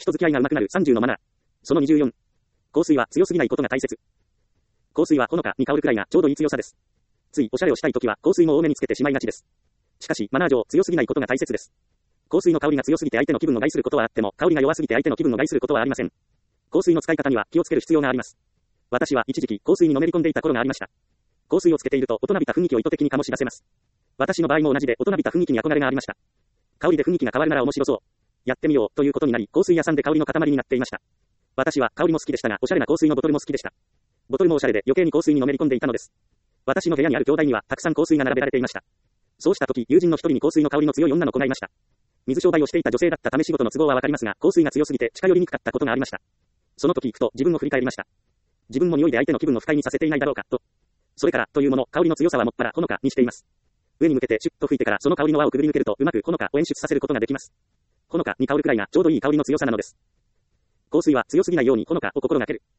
人付き合いが上手くなる30のマナー。その24。香水は強すぎないことが大切。香水はほのかに香るくらいがちょうどいい強さです。ついおしゃれをしたいときは香水も多めにつけてしまいがちです。しかし、マナー上強すぎないことが大切です。香水の香りが強すぎて相手の気分を害することはあっても、香りが弱すぎて相手の気分を害することはありません。香水の使い方には気をつける必要があります。私は一時期香水にのめり込んでいた頃がありました。香水をつけていると大人びた雰囲気を意図的に醸し出せます。私の場合も同じで大人びた雰囲気に憧れがありました。香りで雰囲気が変わるなら面白そう。やってみようということになり、香水屋さんで香りの塊になっていました。私は香りも好きでしたが、おしゃれな香水のボトルも好きでした。ボトルもおしゃれで余計に香水にのめり込んでいたのです。私の部屋にある兄弟にはたくさん香水が並べられていました。そうした時、友人の一人に香水の香りの強い女の子がいました。水商売をしていた女性だったため仕事の都合はわかりますが、香水が強すぎて近寄りにくかったことがありました。その時ふと自分を振り返りました。自分も匂いで相手の気分を不快にさせていないだろうか、と。それから、というもの、香りの強さはもっぱらほのかにしています。上に向けてシュッと吹いてからその香りの輪をくぐり抜けるとうまくほのかを演出させることができます。ほのかに香るくらいがちょうどいい香りの強さなのです。香水は強すぎないようにほのかを心がける。